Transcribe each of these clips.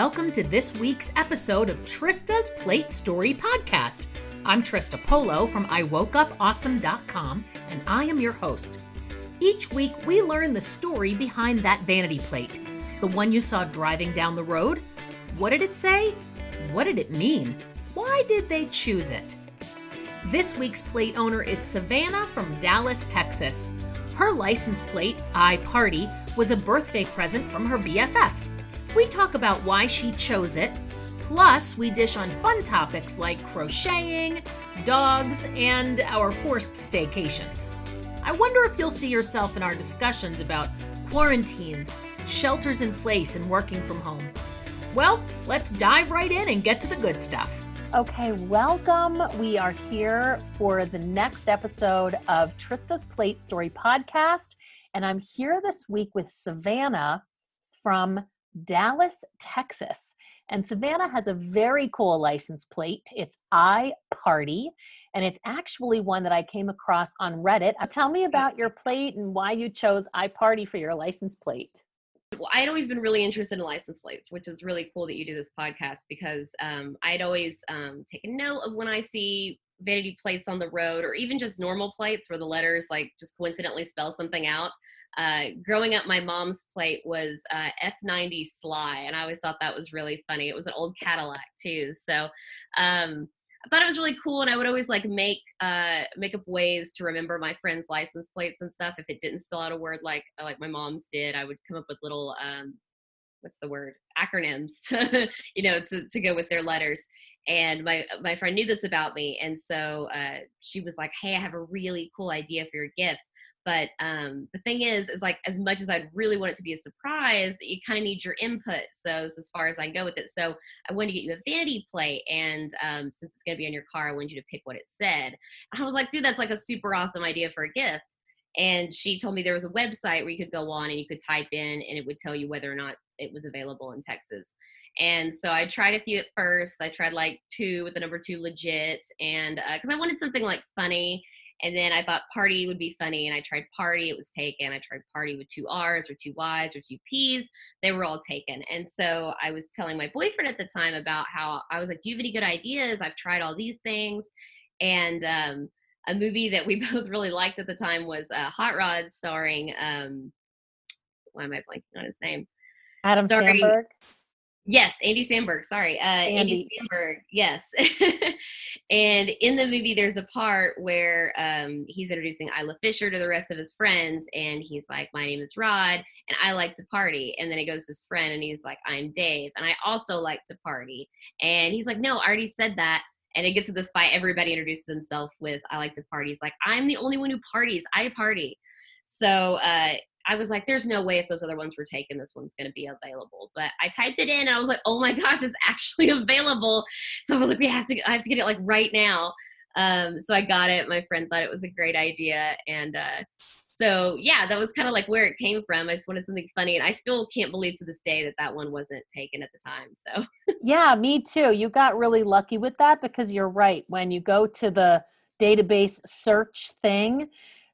Welcome to this week's episode of Trista's Plate Story Podcast. I'm Trista Polo from iwokeupawesome.com, and I am your host. Each week, we learn the story behind that vanity plate, the one you saw driving down the road. What did it say? What did it mean? Why did they choose it? This week's plate owner is Savannah from Dallas, Texas. Her license plate, I Party, was a birthday present from her BFF. We talk about why she chose it, plus we dish on fun topics like crocheting, dogs, and our forced staycations. I wonder if you'll see yourself in our discussions about quarantines, shelters in place, and working from home. Well, let's dive right in and get to the good stuff. Okay, welcome. We are here for the next episode of Trista's Plate Story Podcast, and I'm here this week with Savannah from Dallas, Texas. And Savannah has a very cool license plate. It's I Party, and it's actually one that I came across on Reddit. Tell me about your plate and why you chose I Party for your license plate. Well, I'd always been really interested in license plates, which is really cool that you do this podcast because I'd always take a note of when I see vanity plates on the road or even just normal plates where the letters like just coincidentally spell something out. Growing up, my mom's plate was F90 Sly, and I always thought that was really funny. It was an old Cadillac too, so I thought it was really cool, and I would always like make up ways to remember my friends' license plates and stuff. If it didn't spell out a word like my mom's did, I would come up with little acronyms to to go with their letters. And my friend knew this about me, and so she was like, "Hey, I have a really cool idea for your gift." But the thing is like, as much as I'd really want it to be a surprise, you kind of need your input. So it's as far as I can go with it. So I wanted to get you a vanity plate. And since it's going to be on your car, I wanted you to pick what it said. And I was like, dude, that's like a super awesome idea for a gift. And she told me there was a website where you could go on and you could type in and it would tell you whether or not it was available in Texas. And so I tried a few at first. I tried like 2 with the number 2 legit. And because I wanted something like funny. And then I thought Party would be funny, and I tried Party. It was taken. I tried Party with 2 R's or 2 Y's or 2 P's. They were all taken. And so I was telling my boyfriend at the time about how I was like, do you have any good ideas? I've tried all these things. And a movie that we both really liked at the time was Hot Rod, starring, why am I blanking on his name? Adam Sandberg? Yes, Andy Samberg. Sorry. Andy Samberg. Yes. And in the movie, there's a part where he's introducing Isla Fisher to the rest of his friends. And he's like, my name is Rod, and I like to party. And then it goes to his friend, and he's like, I'm Dave, and I also like to party. And he's like, no, I already said that. And it gets to this fight. Everybody introduces themselves with, I like to party. He's like, I'm the only one who parties. I party. So I was like, there's no way if those other ones were taken, this one's going to be available. But I typed it in and I was like, oh my gosh, it's actually available. So I was like, I have to get it like right now. So I got it. My friend thought it was a great idea. And so yeah, that was kind of like where it came from. I just wanted something funny. And I still can't believe to this day that one wasn't taken at the time. So yeah, me too. You got really lucky with that because you're right. When you go to the database search thing,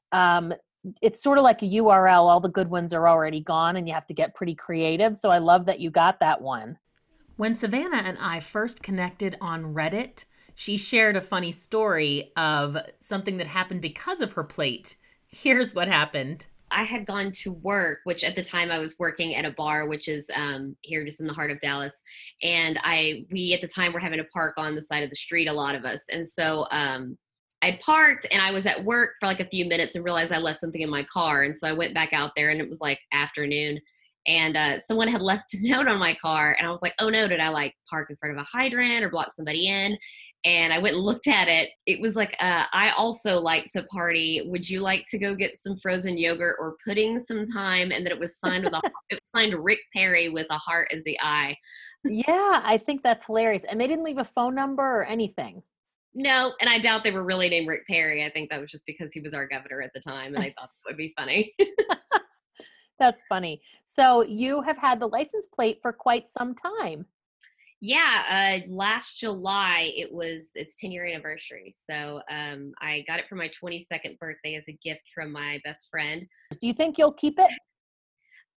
it's sort of like a URL. All the good ones are already gone and you have to get pretty creative. So I love that you got that one. When Savannah and I first connected on Reddit, she shared a funny story of something that happened because of her plate. Here's what happened. I had gone to work, which at the time I was working at a bar, which is here just in the heart of Dallas. And we at the time were having to park on the side of the street, a lot of us. And so I parked and I was at work for like a few minutes and realized I left something in my car. And so I went back out there and it was like afternoon and someone had left a note on my car. And I was like, oh no, did I like park in front of a hydrant or block somebody in? And I went and looked at it. It was like, I also like to party. Would you like to go get some frozen yogurt or pudding sometime? And then it was signed it was signed Rick Perry with a heart as the I. Yeah, I think that's hilarious. And they didn't leave a phone number or anything. No, and I doubt they were really named Rick Perry. I think that was just because he was our governor at the time, and I thought that would be funny. That's funny. So you have had the license plate for quite some time. Yeah, last July its 10-year anniversary. So I got it for my 22nd birthday as a gift from my best friend. Do you think you'll keep it?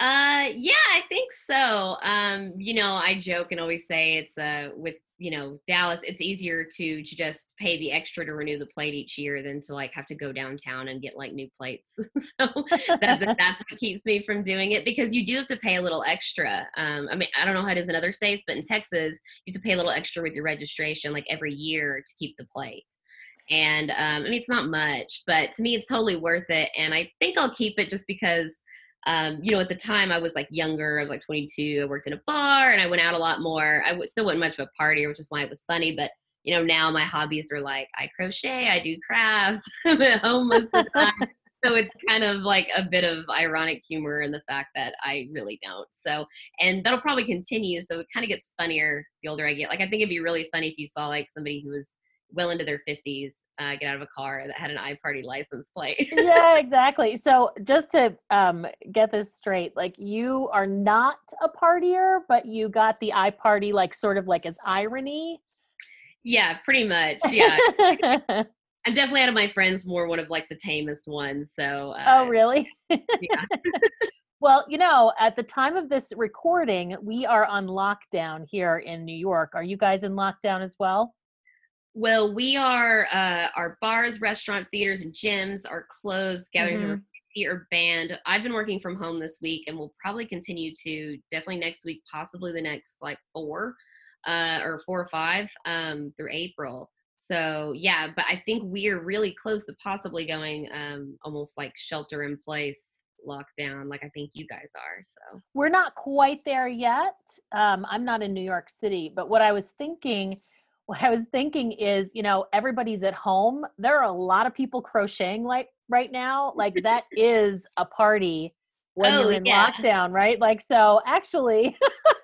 Yeah, I think so. I joke and always say it's with Dallas, it's easier to just pay the extra to renew the plate each year than to like have to go downtown and get like new plates. So that's what keeps me from doing it, because you do have to pay a little extra. I mean, I don't know how it is in other states, but in Texas, you have to pay a little extra with your registration like every year to keep the plate. And I mean, it's not much, but to me, it's totally worth it. And I think I'll keep it just because, at the time I was like younger, I was like 22, I worked in a bar and I went out a lot more. Still wasn't much of a partier, which is why it was funny. But, now my hobbies are like, I crochet, I do crafts, I'm at home most of the time. So it's kind of like a bit of ironic humor in the fact that I really don't. So, and that'll probably continue. So it kind of gets funnier the older I get. Like, I think it'd be really funny if you saw like somebody who was well into their 50s get out of a car that had an iParty license plate. Yeah, exactly. So just to get this straight, like you are not a partier, but you got the iParty like sort of like as irony. Yeah, pretty much. Yeah. I'm definitely out of my friends more one of like the tamest ones. So oh, really? Yeah. Well, at the time of this recording, we are on lockdown here in New York. Are you guys in lockdown as well? Well, we are, our bars, restaurants, theaters, and gyms are closed. Gatherings over 50 are banned. I've been working from home this week and will probably continue to definitely next week, possibly the next like 4 or 4 or 5 through April. So yeah, but I think we are really close to possibly going almost like shelter in place lockdown, like I think you guys are. So we're not quite there yet. I'm not in New York City, but what I was thinking is, everybody's at home. There are a lot of people crocheting like right now. Like that is a party when you're in lockdown, right? Like, so actually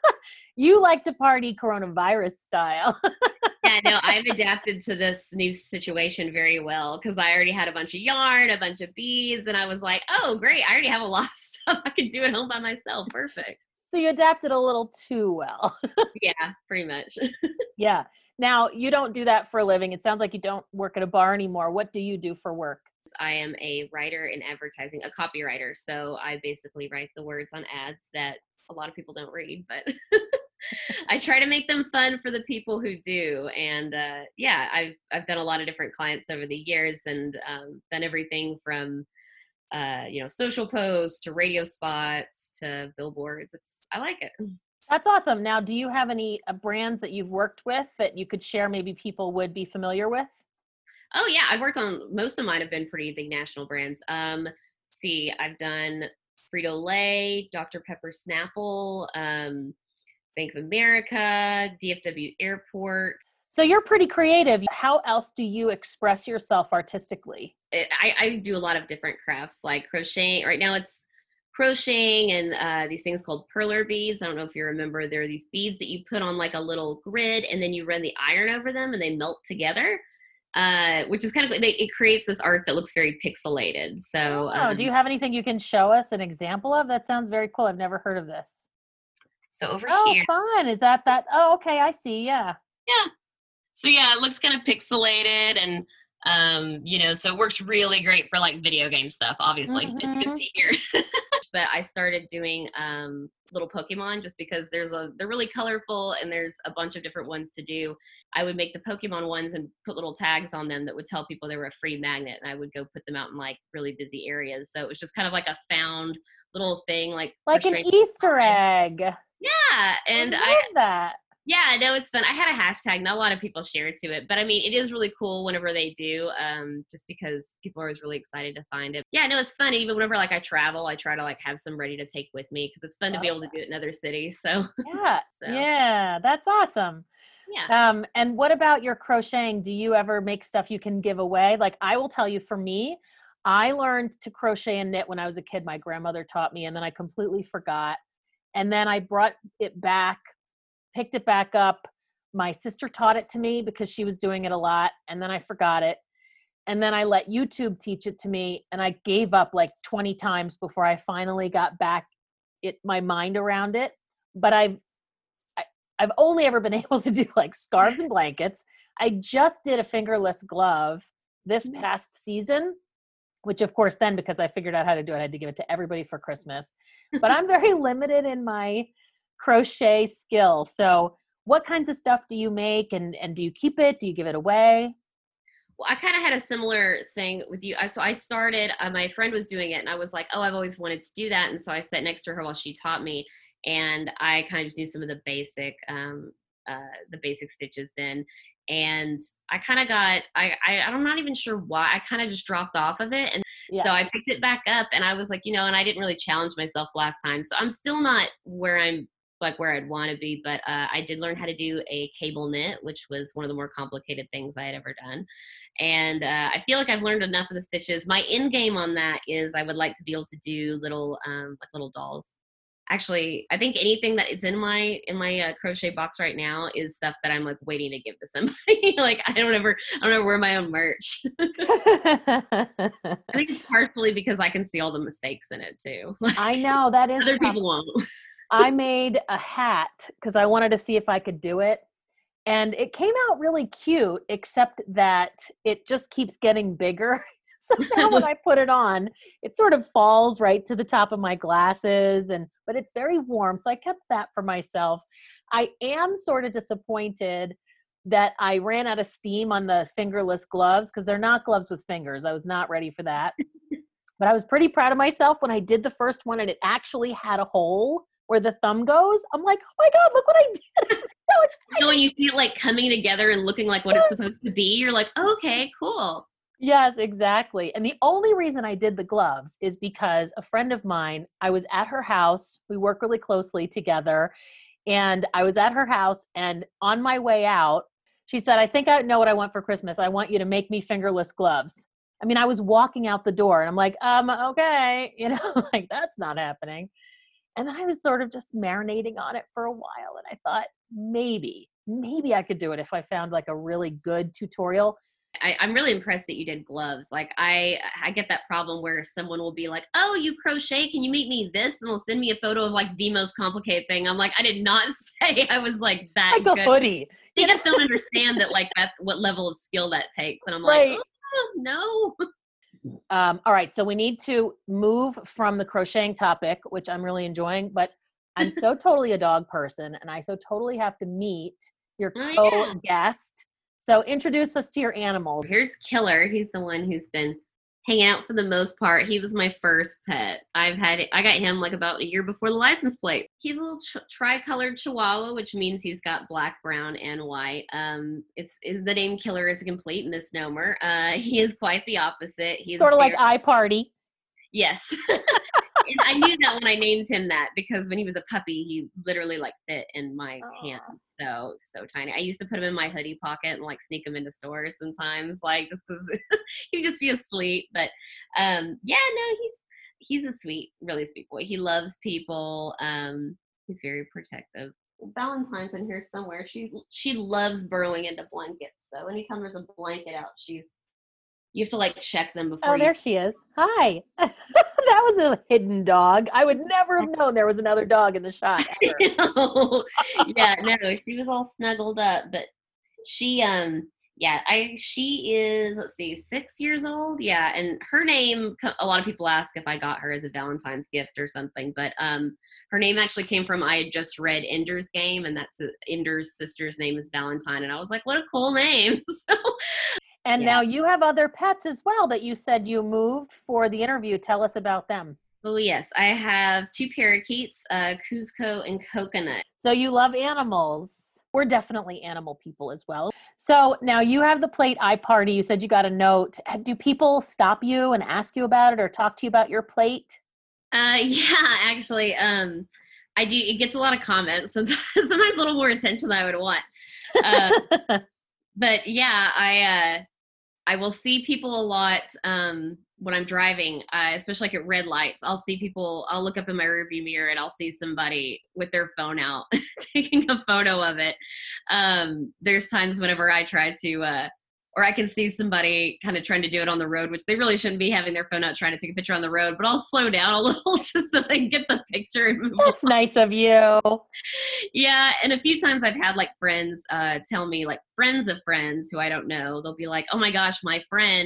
you like to party coronavirus style. Yeah, no, I've adapted to this new situation very well because I already had a bunch of yarn, a bunch of beads, and I was like, oh, great. I already have a lot of stuff I can do at home by myself. Perfect. So you adapted a little too well. Yeah, pretty much. Yeah. Now, you don't do that for a living. It sounds like you don't work at a bar anymore. What do you do for work? I am a writer in advertising, a copywriter. So I basically write the words on ads that a lot of people don't read, but I try to make them fun for the people who do. And yeah, I've done a lot of different clients over the years and done everything from social posts to radio spots to billboards. I like it. That's awesome. Now, do you have any brands that you've worked with that you could share maybe people would be familiar with? Oh yeah, I've worked on, most of mine have been pretty big national brands. See, I've done Frito-Lay, Dr. Pepper Snapple, Bank of America, DFW Airport. So you're pretty creative. How else do you express yourself artistically? I do a lot of different crafts like crocheting. Right now it's crocheting and these things called perler beads. I don't know if you remember, there are these beads that you put on like a little grid and then you run the iron over them and they melt together, which is kind of, it creates this art that looks very pixelated. So do you have anything you can show us an example of? That sounds very cool. I've never heard of this. So over Oh, here. fun. Is that? Oh, okay. I see. Yeah. Yeah. So yeah, it looks kind of pixelated and so it works really great for like video game stuff, obviously. You can see here. But I started doing little Pokemon just because they're really colorful and there's a bunch of different ones to do. I would make the Pokemon ones and put little tags on them that would tell people they were a free magnet, and I would go put them out in like really busy areas. So it was just kind of like a found little thing, like an Easter egg. Yeah, and I love that. Yeah, no, it's fun. I had a hashtag. Not a lot of people share to it, but I mean, it is really cool whenever they do, just because people are always really excited to find it. Yeah, no, it's fun. Even whenever like I travel, I try to like have some ready to take with me because it's fun to be able to do it in other cities. So yeah, yeah, that's awesome. Yeah. And what about your crocheting? Do you ever make stuff you can give away? Like I will tell you, for me, I learned to crochet and knit when I was a kid. My grandmother taught me, and then I completely forgot. And then I brought it back, picked it back up. My sister taught it to me because she was doing it a lot, and then I forgot it. And then I let YouTube teach it to me, and I gave up like 20 times before I finally got back my mind around it. But I've only ever been able to do like scarves and blankets. I just did a fingerless glove this past season, which of course then, because I figured out how to do it, I had to give it to everybody for Christmas. But I'm very limited in my crochet skill. So what kinds of stuff do you make, and do you keep it? Do you give it away? Well, I kind of had a similar thing with you. So I started, my friend was doing it and I was like, oh, I've always wanted to do that. And so I sat next to her while she taught me, and I kind of just knew some of the basic stitches then. And I kind of got, I'm not even sure why, I kind of just dropped off of it. And so I picked it back up, and I was like, and I didn't really challenge myself last time. So I'm still not where I'd want to be, but I did learn how to do a cable knit, which was one of the more complicated things I had ever done. And I feel like I've learned enough of the stitches. My end game on that is I would like to be able to do little dolls. Actually, I think anything that is in my crochet box right now is stuff that I'm like waiting to give to somebody. Like I don't ever wear my own merch. I think it's partially because I can see all the mistakes in it too. Like, I know that is other tough. people won't. I made a hat because I wanted to see if I could do it. And it came out really cute, except that it just keeps getting bigger. So now when I put it on, it sort of falls right to the top of my glasses, but it's very warm. So I kept that for myself. I am sort of disappointed that I ran out of steam on the fingerless gloves, because they're not gloves with fingers. I was not ready for that. But I was pretty proud of myself when I did the first one and it actually had a hole where the thumb goes. I'm like, oh my God, look what I did. I'm so excited. When you see it like coming together and looking like what it's supposed to be, you're like, okay, cool. Yes, exactly. And the only reason I did the gloves is because a friend of mine, I was at her house. We work really closely together. And I was at her house, and on my way out, she said, I think I know what I want for Christmas. I want you to make me fingerless gloves. I mean, I was walking out the door and I'm like, okay, like that's not happening. And then I was sort of just marinating on it for a while. And I thought maybe I could do it if I found like a really good tutorial. I'm really impressed that you did gloves. Like I get that problem where someone will be like, oh, you crochet, can you make me this? And they'll send me a photo of like the most complicated thing. I'm like, I did not say I was like that like good. A hoodie. They just don't understand that like that's what level of skill that takes. And I'm like, oh, no. All right. So we need to move from the crocheting topic, which I'm really enjoying, but I'm so totally a dog person, and I so totally have to meet your co-guest. So introduce us to your animal. Here's Killer. He's the one who's been hanging out for the most part. He was my first pet. I got him like about a year before the license plate. He's a little tricolored Chihuahua, which means he's got black, brown, and white. The name Killer is a complete misnomer. He is quite the opposite. He's sort of like iParty. Yes. And I knew that when I named him that, because when he was a puppy, he literally like fit in my hands. So tiny. I used to put him in my hoodie pocket and like sneak him into stores sometimes, like just because he'd just be asleep. But he's a really sweet boy. He loves people. He's very protective. Valentine's in here somewhere. She loves burrowing into blankets. So anytime there's a blanket out, you have to like check them before. Oh, there she is. Hi. That was a hidden dog. I would never have known there was another dog in the shot. Yeah, no, she was all snuggled up, but she is, let's see, 6 years old. Yeah. And her name, a lot of people ask if I got her as a Valentine's gift or something, but her name actually came from, I had just read Ender's Game, and that's Ender's sister's name is Valentine. And I was like, what a cool name. And now you have other pets as well that you said you moved for the interview. Tell us about them. Oh, yes. I have 2 parakeets, Cuzco and Coconut. So you love animals. We're definitely animal people as well. So now you have the plate iParty. You said you got a note. Do people stop you and ask you about it or talk to you about your plate? Yeah, actually, I do. It gets a lot of comments. Sometimes a little more attention than I would want. But yeah, I will see people a lot when I'm driving, especially like at red lights. I'll see people, I'll look up in my rearview mirror and I'll see somebody with their phone out taking a photo of it. There's times whenever I try to, or I can see somebody kind of trying to do it on the road, which they really shouldn't be having their phone out trying to take a picture on the road, but I'll slow down a little just so they can get the picture and move That's on. nice of you. Yeah, and a few times I've had like friends tell me, like friends of friends who I don't know, they'll be like, oh my gosh, my friend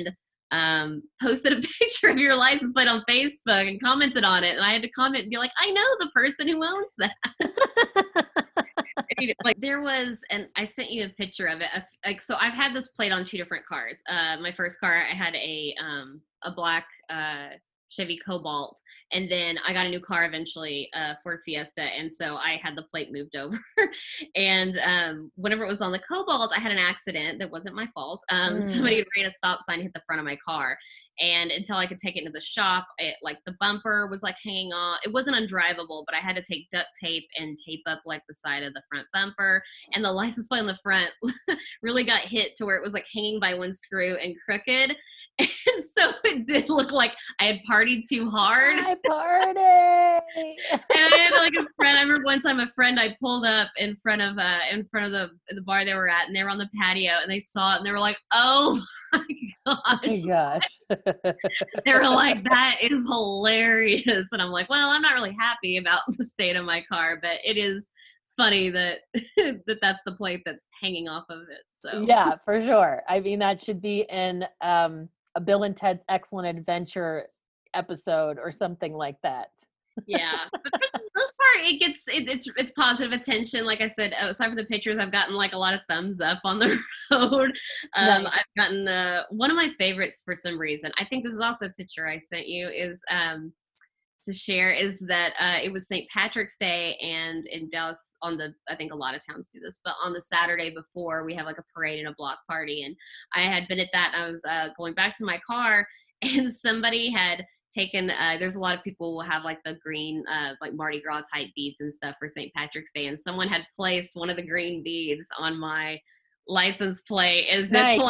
posted a picture of your license plate on Facebook and commented on it. And I had to comment and be like, I know the person who owns that. Like there was, and I sent you a picture of it. Like, so I've had this plate on 2 different cars. My first car, I had a black Chevy Cobalt, and then I got a new car eventually, Ford Fiesta, and so I had the plate moved over. And whenever it was on the Cobalt, I had an accident that wasn't my fault. Somebody had ran a stop sign, hit the front of my car, and until I could take it into the shop, like the bumper was like hanging on. It wasn't undrivable, but I had to take duct tape and tape up like the side of the front bumper, and the license plate on the front really got hit to where it was like hanging by one screw and crooked. And so it did look like I had partied too hard. I partied. And I had like a friend. I remember one time a friend, I pulled up in front of the bar they were at, and they were on the patio, and they saw it, and they were like, "Oh my gosh!" Oh my gosh. They were like, "That is hilarious," and I'm like, "Well, I'm not really happy about the state of my car, but it is funny that that's the plate that's hanging off of it." So yeah, for sure. I mean, that should be in a Bill and Ted's Excellent Adventure episode or something like that. Yeah, but for the most part, it's positive attention. Like I said, aside from the pictures, I've gotten like a lot of thumbs up on the road. Nice. I've gotten one of my favorites for some reason. I think this is also a picture I sent you is to share is that it was St. Patrick's Day, and in Dallas I think a lot of towns do this, but on the Saturday before we have like a parade and a block party, and I had been at that, and I was going back to my car, and somebody had taken, there's a lot of people will have like the green, like Mardi Gras type beads and stuff for St. Patrick's Day, and someone had placed one of the green beads on my license plate as Nice.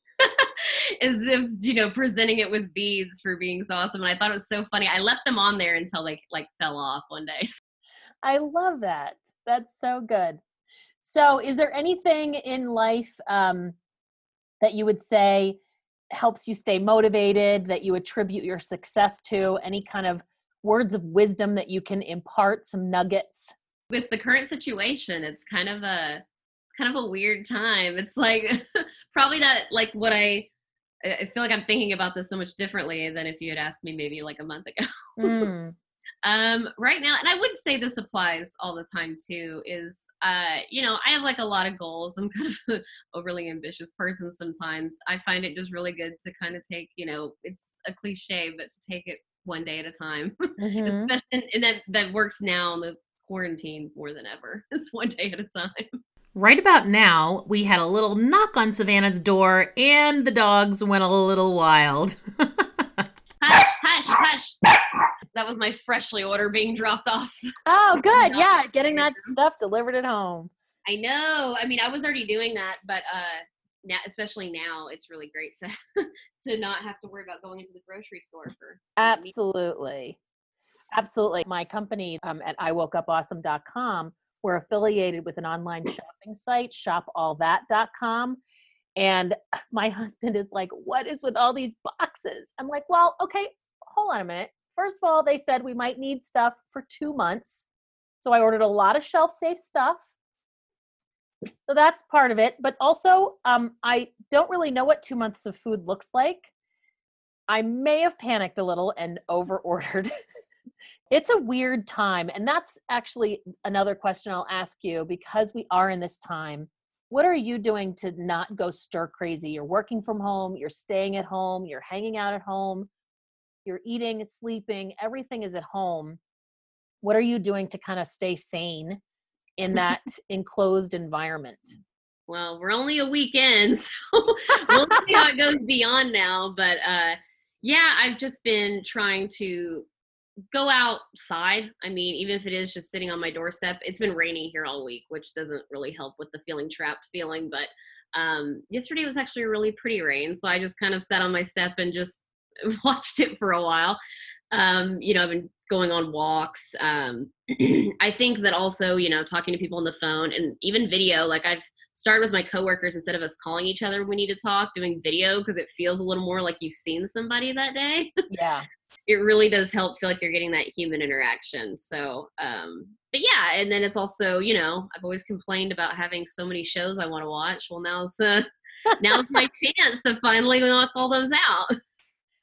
as if, you know, presenting it with beads for being so awesome. And I thought it was so funny. I left them on there until they like fell off one day. I love that. That's so good. So is there anything in life that you would say helps you stay motivated, that you attribute your success to? Any kind of words of wisdom that you can impart, some nuggets? With the current situation, it's kind of a weird time. It's like probably not like what I feel like I'm thinking about this so much differently than if you had asked me maybe like a month ago. Right now, and I would say this applies all the time too, is, you know, I have like a lot of goals. I'm kind of an overly ambitious person sometimes. I find it just really good to kind of take, you know, it's a cliche, but to take it one day at a time. Mm-hmm. Especially, and that works now in the quarantine more than ever. It's one day at a time. Right about now, we had a little knock on Savannah's door, and the dogs went a little wild. Hush, hush, hush. That was my freshly order being dropped off. Oh, good. Yeah, getting that stuff delivered at home. I know. I mean, I was already doing that, but now, especially now, it's really great to not have to worry about going into the grocery store for. Absolutely. Absolutely. My company at iwokeupawesome.com, we're affiliated with an online shopping site, shopallthat.com. And my husband is like, what is with all these boxes? I'm like, well, okay, hold on a minute. First of all, they said we might need stuff for 2 months. So I ordered a lot of shelf-safe stuff. So that's part of it. But also, I don't really know what 2 months of food looks like. I may have panicked a little and over-ordered. It's a weird time. And that's actually another question I'll ask you, because we are in this time. What are you doing to not go stir crazy? You're working from home, you're staying at home, you're hanging out at home, you're eating, sleeping, everything is at home. What are you doing to kind of stay sane in that enclosed environment? Well, we're only a weekend, so we'll see how it goes beyond now. But yeah, I've just been trying to go outside. I mean, even if it is just sitting on my doorstep. It's been raining here all week, which doesn't really help with the feeling trapped feeling. But yesterday was actually a really pretty rain, so I just kind of sat on my step and just watched it for a while. You know, I've been going on walks. I think that also, you know, talking to people on the phone and even video, like I've started with my coworkers, instead of us calling each other when we need to talk, doing video, because it feels a little more like you've seen somebody that day. Yeah. It really does help feel like you're getting that human interaction. So, but yeah, and then it's also, you know, I've always complained about having so many shows I want to watch. Well, now's my chance to finally knock all those out.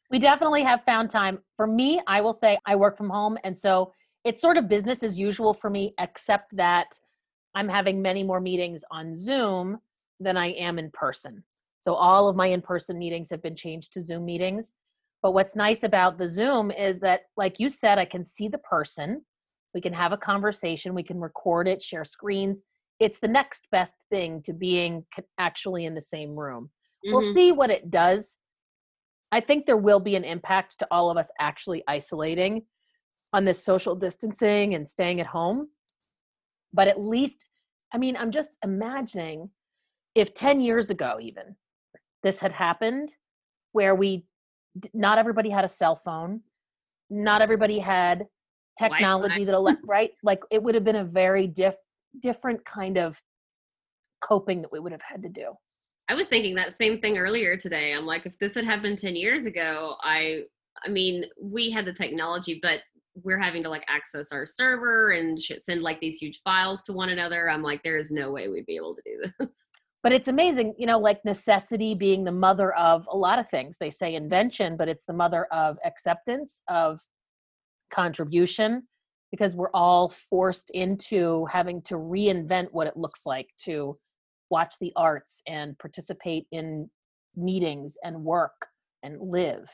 We definitely have found time. For me, I will say I work from home. And so it's sort of business as usual for me, except that I'm having many more meetings on Zoom than I am in person. So all of my in-person meetings have been changed to Zoom meetings. But what's nice about the Zoom is that, like you said, I can see the person. We can have a conversation. We can record it, share screens. It's the next best thing to being actually in the same room. We'll see what it does. I think there will be an impact to all of us actually isolating on this social distancing and staying at home. But at least, I mean, I'm just imagining if 10 years ago even this had happened, where not everybody had a cell phone, not everybody had technology right? Like it would have been a very different kind of coping that we would have had to do. I was thinking that same thing earlier today. I'm like, if this had happened 10 years ago, I mean, we had the technology, but we're having to like access our server and send like these huge files to one another. I'm like, there is no way we'd be able to do this. But it's amazing, like necessity being the mother of a lot of things. They say invention, but it's the mother of acceptance, of contribution, because we're all forced into having to reinvent what it looks like to watch the arts and participate in meetings and work and live.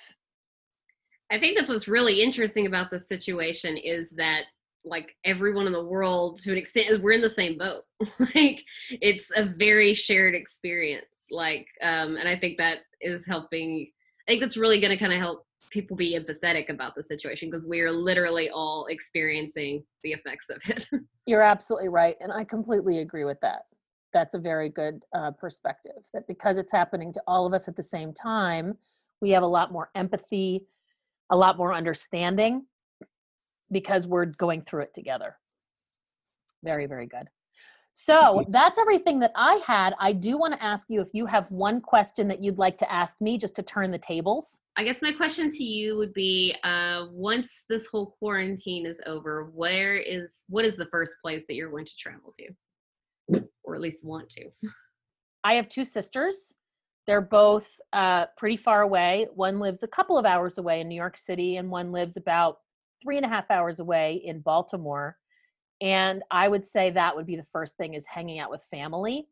I think that's what's really interesting about this situation is that like everyone in the world, to an extent, we're in the same boat. Like it's a very shared experience. Like, and I think that is helping. I think that's really going to kind of help people be empathetic about the situation because we are literally all experiencing the effects of it. You're absolutely right. And I completely agree with that. That's a very good perspective, that because it's happening to all of us at the same time, we have a lot more empathy, a lot more understanding, because we're going through it together. Very, very good. So that's everything that I had. I do want to ask you if you have one question that you'd like to ask me, just to turn the tables. I guess my question to you would be, once this whole quarantine is over, what is the first place that you're going to travel to? Or at least want to? I have two sisters. They're both pretty far away. One lives a couple of hours away in New York City, and one lives about 3.5 hours away in Baltimore. And I would say that would be the first thing, is hanging out with family.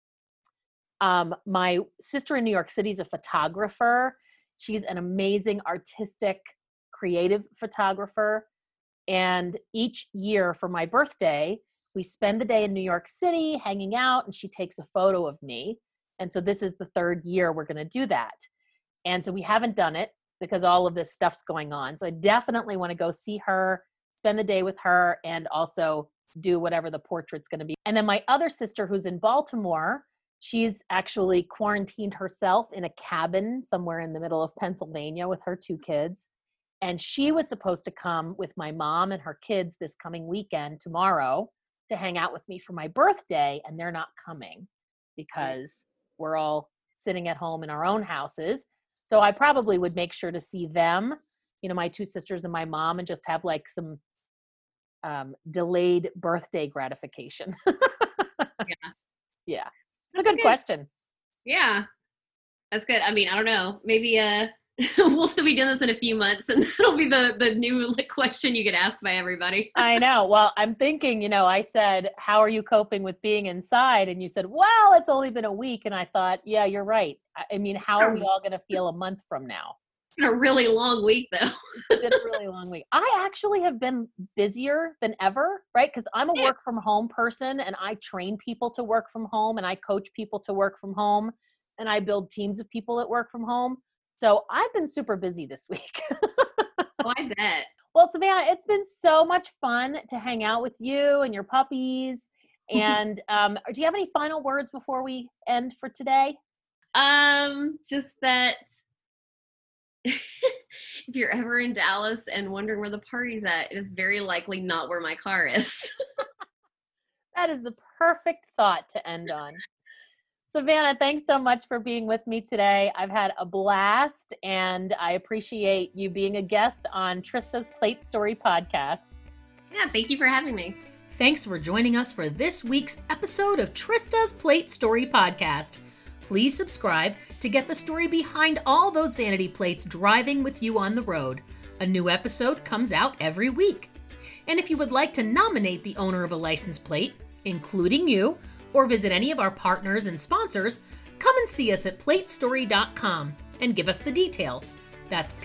My sister in New York City is a photographer. She's an amazing artistic, creative photographer. And each year for my birthday, we spend the day in New York City hanging out, and she takes a photo of me. And so this is the third year we're going to do that. And so we haven't done it because all of this stuff's going on. So I definitely want to go see her, spend the day with her, and also do whatever the portrait's going to be. And then my other sister, who's in Baltimore, she's actually quarantined herself in a cabin somewhere in the middle of Pennsylvania with her 2 kids. And she was supposed to come with my mom and her kids this coming weekend, tomorrow, to hang out with me for my birthday. And they're not coming because we're all sitting at home in our own houses. So I probably would make sure to see them, my 2 sisters and my mom, and just have like some delayed birthday gratification. Yeah. It's a good question. Yeah. That's good. I mean, I don't know. Maybe we'll still be doing this in a few months, and that'll be the new question you get asked by everybody. I know. Well, I'm thinking, I said, how are you coping with being inside? And you said, well, it's only been a week. And I thought, yeah, you're right. I mean, how are we all going to feel a month from now? It's been a really long week, though. It's been a really long week. I actually have been busier than ever, right? Because I'm a work from home person, and I train people to work from home, and I coach people to work from home, and I build teams of people that work from home. So I've been super busy this week. Oh, I bet. Well, Savannah, it's been so much fun to hang out with you and your puppies. And do you have any final words before we end for today? Just that if you're ever in Dallas and wondering where the party's at, it is very likely not where my car is. That is the perfect thought to end on. Savannah, thanks so much for being with me today. I've had a blast, and I appreciate you being a guest on Trista's Plate Story podcast. Yeah, thank you for having me. Thanks for joining us for this week's episode of Trista's Plate Story podcast. Please subscribe to get the story behind all those vanity plates driving with you on the road. A new episode comes out every week. And if you would like to nominate the owner of a license plate, including you, or visit any of our partners and sponsors, come and see us at platestory.com and give us the details. That's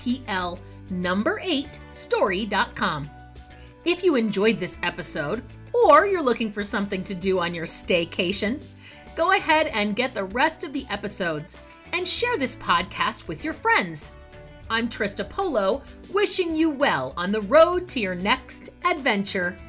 PL8story.com. If you enjoyed this episode, or you're looking for something to do on your staycation, go ahead and get the rest of the episodes and share this podcast with your friends. I'm Trista Polo, wishing you well on the road to your next adventure.